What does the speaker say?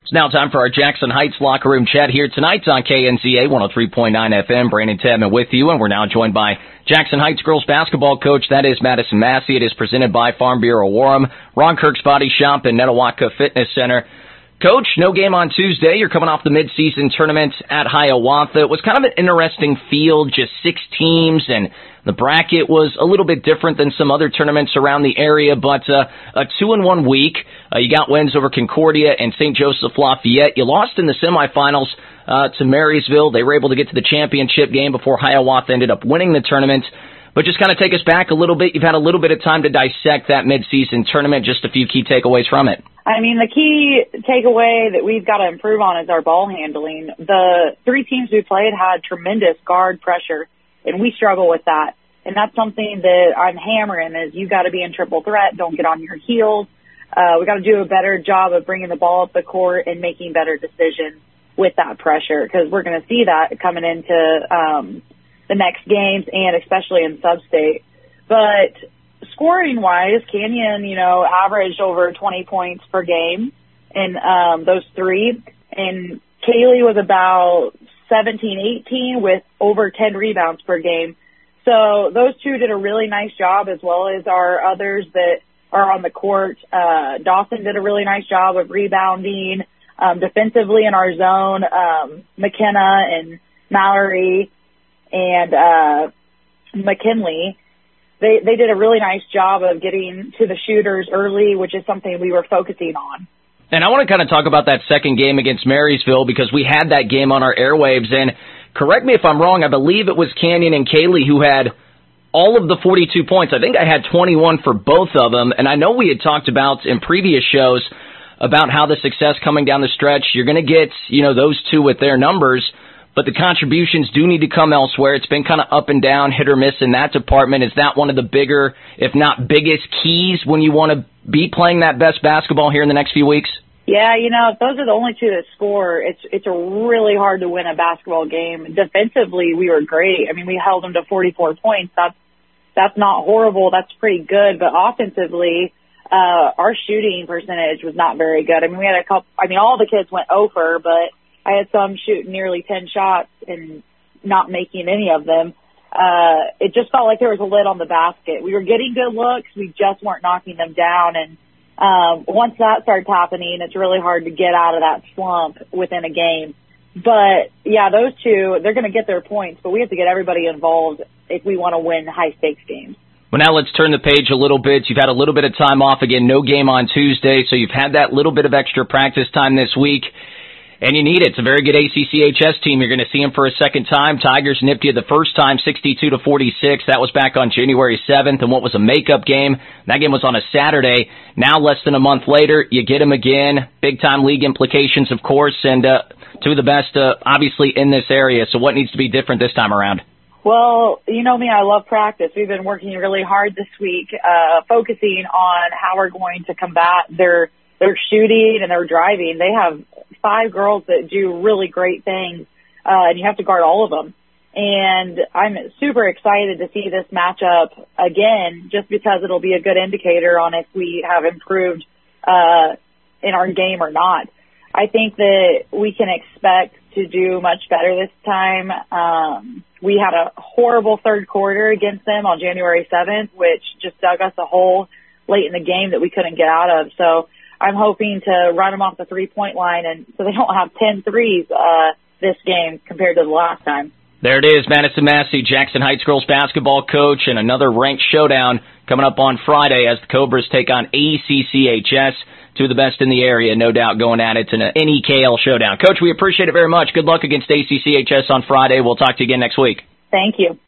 It's now time for our Jackson Heights locker room chat here tonight on KNZA 103.9 FM. Brandon Tedman with you, and we're now joined by Jackson Heights girls basketball coach. That is Madison Massey. It is presented by Farm Bureau Warren, Ron Kirk's Body Shop, and Netawaka Fitness Center. Coach, no game on Tuesday. You're coming off the midseason tournament at Hiawatha. It was kind of an interesting field, just 6 teams, and the bracket was a little bit different than some other tournaments around the area, but a 2-1 week. You got wins over Concordia and St. Joseph Lafayette. You lost in the semifinals to Marysville. They were able to get to the championship game before Hiawatha ended up winning the tournament. But just kind of take us back a little bit. You've had a little bit of time to dissect that midseason tournament. Just a few key takeaways from it. I mean, the key takeaway that we've got to improve on is our ball handling. The 3 teams we played had tremendous guard pressure, and we struggle with that. And that's something that I'm hammering is you got to be in triple threat. Don't get on your heels. We got to do a better job of bringing the ball up the court and making better decisions with that pressure, because we're going to see that coming into the next games and especially in sub-state. But scoring-wise, Canyon, averaged over 20 points per game in those 3. And Kaylee was about 17-18 with over 10 rebounds per game. So those 2 did a really nice job, as well as our others that are on the court. Dawson did a really nice job of rebounding defensively in our zone. McKenna and Mallory and McKinley, they did a really nice job of getting to the shooters early, which is something we were focusing on. And I want to kind of talk about that second game against Marysville, because we had that game on our airwaves, and correct me if I'm wrong, I believe it was Canyon and Kaylee who had all of the 42 points. I think I had 21 for both of them, and I know we had talked about in previous shows about how the success coming down the stretch, you're going to get, those 2 with their numbers, but the contributions do need to come elsewhere. It's been kind of up and down, hit or miss in that department. Is that one of the bigger, if not biggest, keys when you want to be playing that best basketball here in the next few weeks? Yeah, if those are the only 2 that score, it's really hard to win a basketball game. Defensively, we were great. I mean, we held them to 44 points. That's not horrible. That's pretty good. But offensively, our shooting percentage was not very good. I mean, we had all the kids went over, but I had some shooting nearly 10 shots and not making any of them. It just felt like there was a lid on the basket. We were getting good looks. We just weren't knocking them down. And once that starts happening, it's really hard to get out of that slump within a game. But, yeah, those 2, they're going to get their points, but we have to get everybody involved if we want to win high-stakes games. Well, now let's turn the page a little bit. You've had a little bit of time off. Again, no game on Tuesday, so you've had that little bit of extra practice time this week. And you need it. It's a very good ACCHS team. You're going to see them for a second time. Tigers nipped you the first time, 62-46. That was back on January 7th, and what was a makeup game. That game was on a Saturday. Now, less than a month later, you get them again. Big-time league implications, of course, and 2 of the best, obviously, in this area. So what needs to be different this time around? Well, you know me, I love practice. We've been working really hard this week, focusing on how we're going to combat their shooting and their driving. They have 5 girls that do really great things, and you have to guard all of them. And I'm super excited to see this matchup again, just because it'll be a good indicator on if we have improved in our game or not. I think that we can expect to do much better this time. We had a horrible third quarter against them on January 7th, which just dug us a hole late in the game that we couldn't get out of. So I'm hoping to run them off the 3-point line, and so they don't have 10 threes this game compared to the last time. There it is, Madison Massey, Jackson Heights girls basketball coach, and another ranked showdown coming up on Friday as the Cobras take on ACCHS, 2 of the best in the area, no doubt, going at it in an NEKL showdown. Coach, we appreciate it very much. Good luck against ACCHS on Friday. We'll talk to you again next week. Thank you.